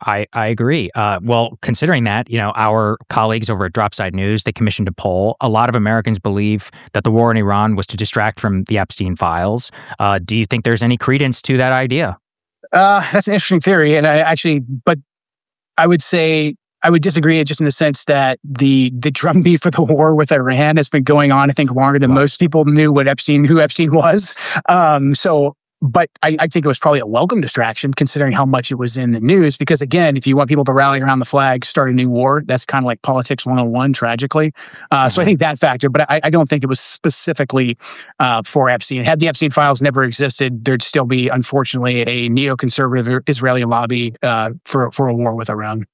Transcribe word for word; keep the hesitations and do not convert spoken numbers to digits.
I, I agree. Uh, well, considering that, you know, our colleagues over at Dropside News, they commissioned a poll. A lot of Americans believe that the war in Iran was to distract from the Epstein files. Uh, do you think there's any credence to that idea? Uh, that's an interesting theory. And I actually, but I would say, I would disagree just in the sense that the the drumbeat for the war with Iran has been going on, I think, longer than most people knew what Epstein, who Epstein was. Um, so, but I, I think it was probably a welcome distraction considering how much it was in the news. Because again, if you want people to rally around the flag, start a new war, that's kind of like politics one oh one, tragically. Uh, so I think that factor, but I, I don't think it was specifically uh, for Epstein. Had the Epstein files never existed, there'd still be, unfortunately, a neoconservative Israeli lobby uh, for, for a war with Iran.